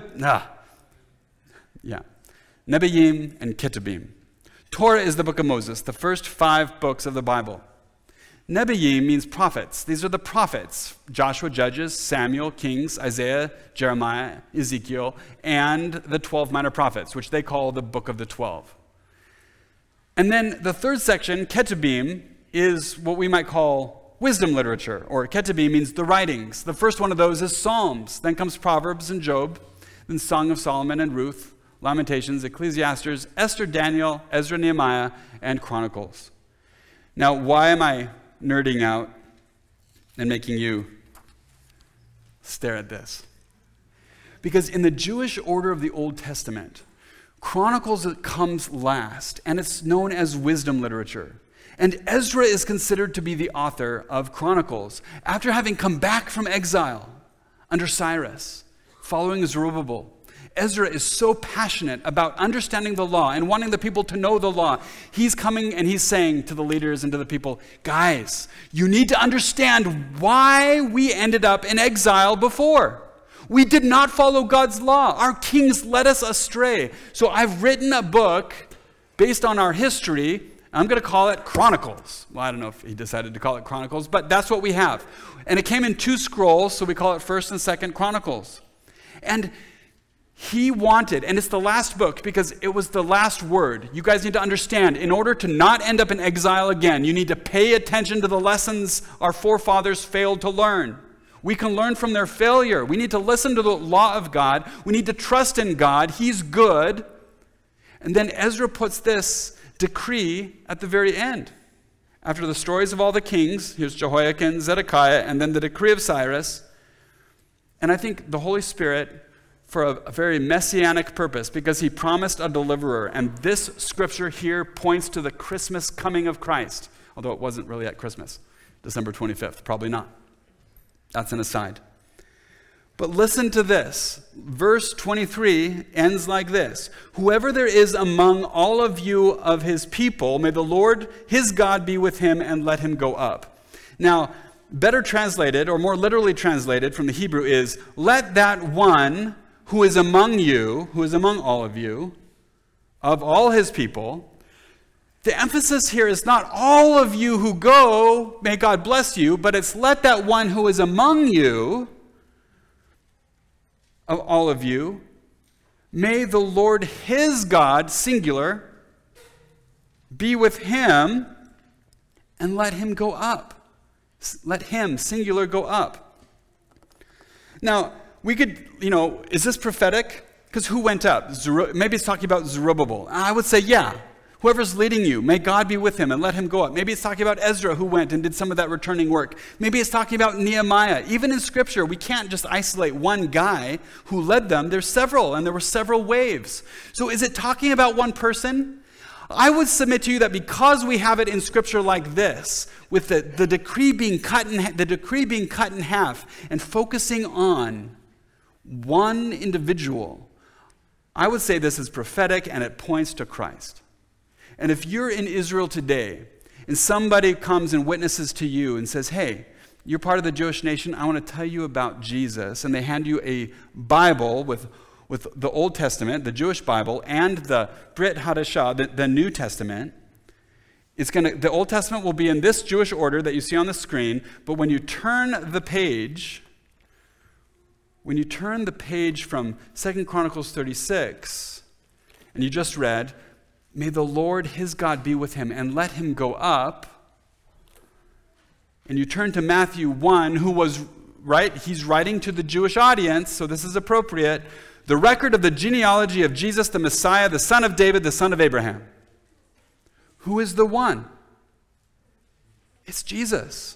and Ketubim. Torah is the book of Moses, the first 5 books of the Bible. Nevi'im means prophets. These are the prophets: Joshua, Judges, Samuel, Kings, Isaiah, Jeremiah, Ezekiel, and the 12 minor prophets, which they call the book of the 12. And then the third section, Ketubim, is what we might call wisdom literature, or Ketubim means the writings. The first one of those is Psalms. Then comes Proverbs and Job, then Song of Solomon and Ruth, Lamentations, Ecclesiastes, Esther, Daniel, Ezra, Nehemiah, and Chronicles. Now, why am I nerding out and making you stare at this? Because in the Jewish order of the Old Testament, Chronicles comes last, and it's known as wisdom literature. And Ezra is considered to be the author of Chronicles after having come back from exile under Cyrus, following Zerubbabel. Ezra is so passionate about understanding the law and wanting the people to know the law. He's coming and he's saying to the leaders and to the people, guys, you need to understand why we ended up in exile before. We did not follow God's law. Our kings led us astray. So I've written a book based on our history. I'm going to call it Chronicles. Well, I don't know if he decided to call it Chronicles, but that's what we have. And it came in 2 scrolls, so we call it 1st and 2nd Chronicles. And he wanted, and it's the last book because it was the last word. You guys need to understand, in order to not end up in exile again, you need to pay attention to the lessons our forefathers failed to learn. We can learn from their failure. We need to listen to the law of God. We need to trust in God. He's good. And then Ezra puts this decree at the very end. After the stories of all the kings, here's Jehoiakim, Zedekiah, and then the decree of Cyrus. And I think the Holy Spirit, for a very messianic purpose, because he promised a deliverer. And this scripture here points to the Christmas coming of Christ, although it wasn't really at Christmas, December 25th, probably not. That's an aside. But listen to this. Verse 23 ends like this. Whoever there is among all of you of his people, may the Lord, his God, be with him and let him go up. Now, better translated, or more literally translated from the Hebrew is, let that one who is among you, who is among all of you, of all his people. The emphasis here is not all of you who go, may God bless you, but it's let that one who is among you, of all of you, may the Lord his God, singular, be with him and let him go up. Let him, singular, go up. Now, we could, is this prophetic? Because who went up? Maybe it's talking about Zerubbabel. I would say, yeah. Whoever's leading you, may God be with him and let him go up. Maybe it's talking about Ezra who went and did some of that returning work. Maybe it's talking about Nehemiah. Even in Scripture, we can't just isolate one guy who led them. There's several, and there were several waves. So is it talking about one person? I would submit to you that because we have it in Scripture like this, with the decree being cut in half and focusing on one individual, I would say this is prophetic and it points to Christ. And if you're in Israel today and somebody comes and witnesses to you and says, hey, you're part of the Jewish nation, I want to tell you about Jesus, and they hand you a Bible with the Old Testament, the Jewish Bible, and the Brit Hadashah, the New Testament, the Old Testament will be in this Jewish order that you see on the screen, but when you turn the page from 2 Chronicles 36, and you just read, may the Lord his God be with him and let him go up. And you turn to Matthew 1, who was, he's writing to the Jewish audience, so this is appropriate. The record of the genealogy of Jesus the Messiah, the son of David, the son of Abraham. Who is the one? It's Jesus.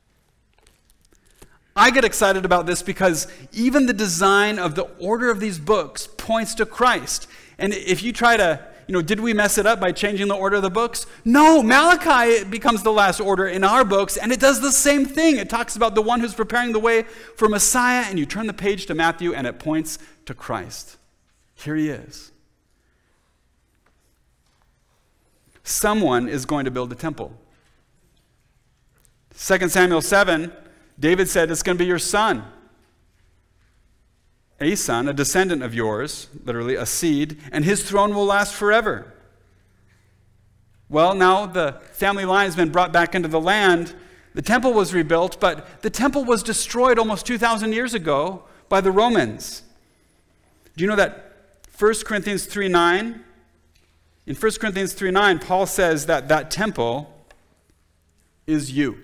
I get excited about this because even the design of the order of these books points to Christ. And if you try to, did we mess it up by changing the order of the books? No, Malachi becomes the last order in our books, and it does the same thing. It talks about the one who's preparing the way for Messiah, and you turn the page to Matthew, and it points to Christ. Here he is. Someone is going to build a temple. 2 Samuel 7, David said, it's going to be your son. A son, a descendant of yours, literally a seed, and his throne will last forever. Well, now the family line has been brought back into the land. The temple was rebuilt, but the temple was destroyed almost 2,000 years ago by the Romans. Do you know that 1 Corinthians 3:9? In 1 Corinthians 3:9, Paul says that temple is you.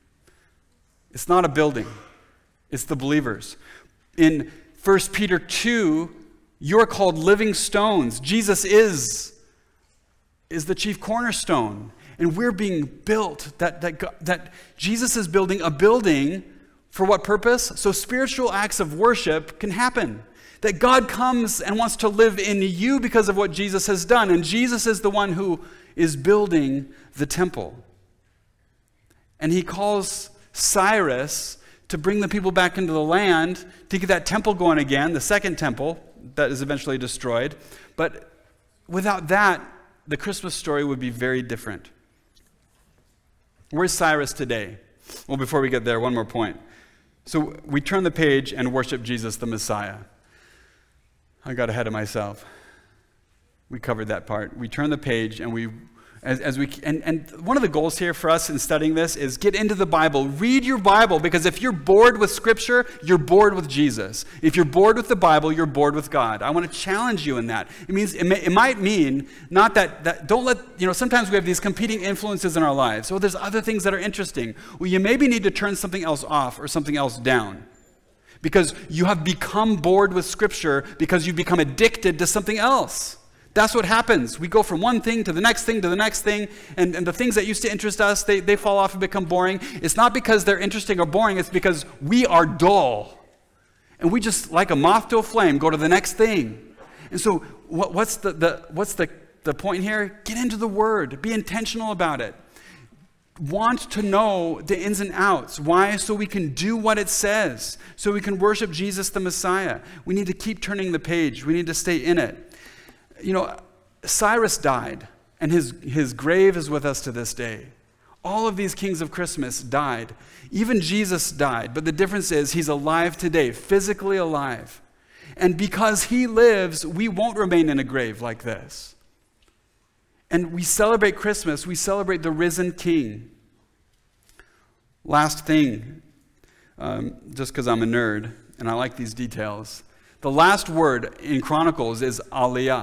It's not a building. It's the believers. In 1 Peter 2, you're called living stones. Jesus is the chief cornerstone. And we're being built. That Jesus is building a building for what purpose? So spiritual acts of worship can happen. That God comes and wants to live in you because of what Jesus has done. And Jesus is the one who is building the temple. And he calls Cyrus to bring the people back into the land, to get that temple going again, the second temple that is eventually destroyed. But without that, the Christmas story would be very different. Where's Cyrus today? Well, before we get there, one more point. So we turn the page and worship Jesus, the Messiah. I got ahead of myself. We covered that part. We turn the page and and one of the goals here for us in studying this is get into the Bible. Read your Bible, because if you're bored with Scripture, you're bored with Jesus. If you're bored with the Bible, you're bored with God. I want to challenge you in that. It might mean not that don't let, sometimes we have these competing influences in our lives. So there's other things that are interesting. Well, you maybe need to turn something else off or something else down. Because you have become bored with Scripture because you've become addicted to something else. That's what happens. We go from one thing to the next thing to the next thing, and the things that used to interest us, they fall off and become boring. It's not because they're interesting or boring, it's because we are dull. And we just, like a moth to a flame, go to the next thing. And so what's the point here? Get into the Word. Be intentional about it. Want to know the ins and outs. Why? So we can do what it says. So we can worship Jesus the Messiah. We need to keep turning the page. We need to stay in it. Cyrus died, and his grave is with us to this day. All of these kings of Christmas died. Even Jesus died, but the difference is he's alive today, physically alive. And because he lives, we won't remain in a grave like this. And we celebrate Christmas, we celebrate the risen King. Last thing, just because I'm a nerd and I like these details, the last word in Chronicles is Aliyah.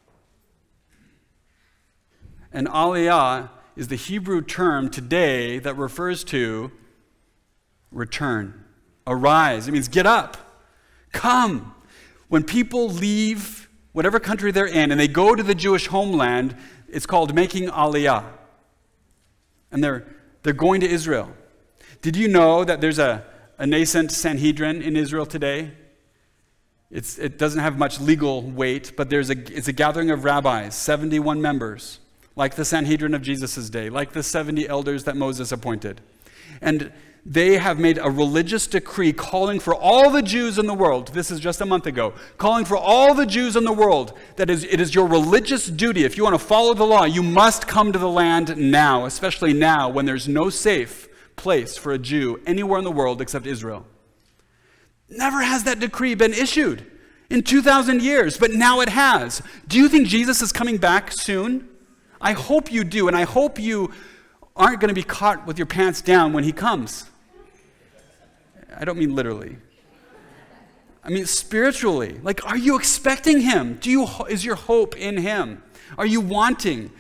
And Aliyah is the Hebrew term today that refers to return, arise. It means get up, come. When people leave whatever country they're in and they go to the Jewish homeland, it's called making Aliyah. And they're going to Israel. Did you know that there's a nascent Sanhedrin in Israel today? It doesn't have much legal weight, but it's a gathering of rabbis, 71 members, like the Sanhedrin of Jesus' day, like the 70 elders that Moses appointed. And they have made a religious decree calling for all the Jews in the world, this is just a month ago, calling for all the Jews in the world, that it is your religious duty, if you want to follow the law, you must come to the land now, especially now when there's no safe place for a Jew anywhere in the world except Israel. Never has that decree been issued in 2,000 years, but now it has. Do you think Jesus is coming back soon? I hope you do, and I hope you aren't going to be caught with your pants down when he comes. I don't mean literally. I mean spiritually. Like, are you expecting him? Is your hope in him? Are you wanting?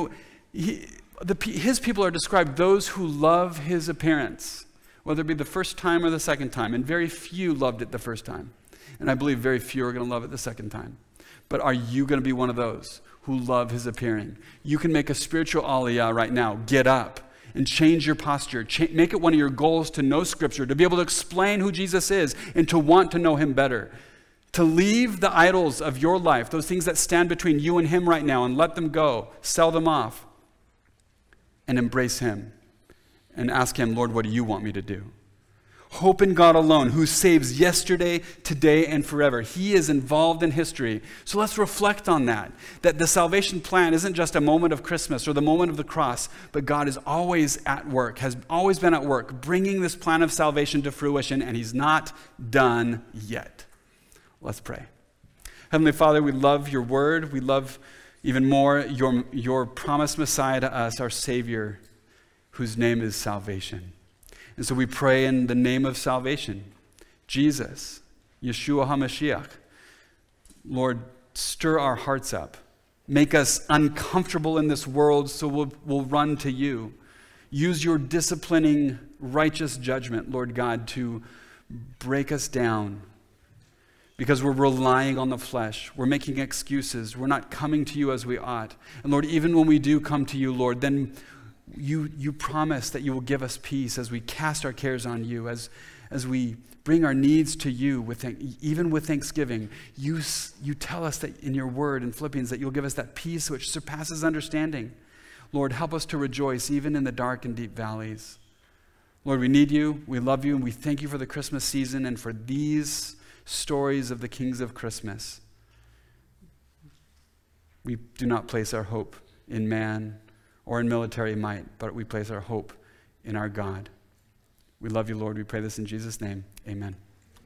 His people are described those who love his appearance, whether it be the first time or the second time, and very few loved it the first time. And I believe very few are going to love it the second time. But are you going to be one of those who love his appearing? You can make a spiritual aliyah right now. Get up and change your posture. Make it one of your goals to know Scripture, to be able to explain who Jesus is, and to want to know him better. To leave the idols of your life, those things that stand between you and him right now, and let them go, sell them off, and embrace him and ask him, Lord, what do you want me to do? Hope in God alone, who saves yesterday, today, and forever. He is involved in history. So let's reflect on that the salvation plan isn't just a moment of Christmas or the moment of the cross, but God is always at work, has always been at work, bringing this plan of salvation to fruition, and he's not done yet. Let's pray. Heavenly Father, we love your word. We love even more your promised Messiah to us, our Savior, whose name is salvation. And so we pray in the name of salvation, Jesus, Yeshua HaMashiach. Lord, stir our hearts up. Make us uncomfortable in this world so we'll run to you. Use your disciplining, righteous judgment, Lord God, to break us down because we're relying on the flesh. We're making excuses. We're not coming to you as we ought. And Lord, even when we do come to you, Lord, then you promise that you will give us peace as we cast our cares on you, as we bring our needs to you, even with thanksgiving. You tell us that in your word in Philippians that you'll give us that peace which surpasses understanding. Lord, help us to rejoice even in the dark and deep valleys. Lord, we need you, we love you, and we thank you for the Christmas season and for these stories of the kings of Christmas. We do not place our hope in man or in military might, but we place our hope in our God. We love you, Lord. We pray this in Jesus' name. Amen.